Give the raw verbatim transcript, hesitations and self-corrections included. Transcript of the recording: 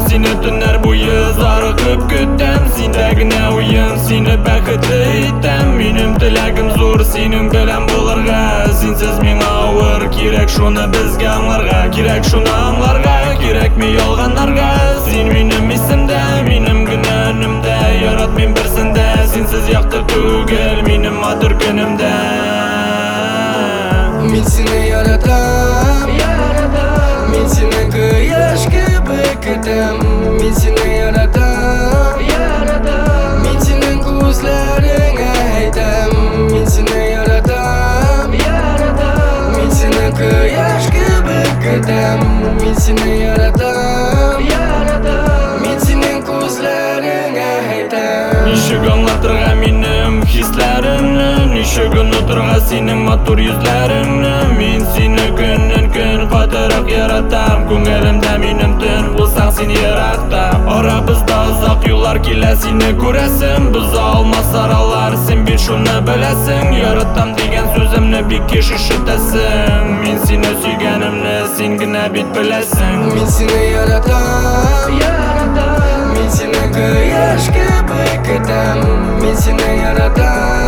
seni tunlar bo'yi zoriqib kutam. Sendagina o'yin seni baxtli etam. Mening tilagim zo'r sening bilan bo'lirga. Sensiz menga og'ir kerak shuni bizga anglarga. Kerak shuni anglarga, kerakmi yolg'onlarga. Sen mening esimda, mening günonimda. Yarat men bir senda, sensiz yoqtir tugul mening motor kunimda. Men seni yaratam, men seni quyosh kabi kutam. Men seni yaratam, men sening ko'zlaringga aytam. Men seni yaratam, men seni quyosh kabi kutam. Men seni yaratam, men sening ko'zlaringga aytam. Nishig anglatirga mening hislarimni, nishig unutirga sening motor yuzlaringni. Men seni kundan kun qattiqroq yaratam. Ko'nglimda mening tun bo'lsang seni yaratda. Ora bizda uzoq yo'llar kelar seni ko'rasin. Biz olmas aralar sen bir shuni bilasin. Yaratam degan so'zimni bekka shishitasin. Men seni suyganimni sengina bit bilasin. Men seni yaratam, men seni quyosh kabi kutam. Men seni yaratam.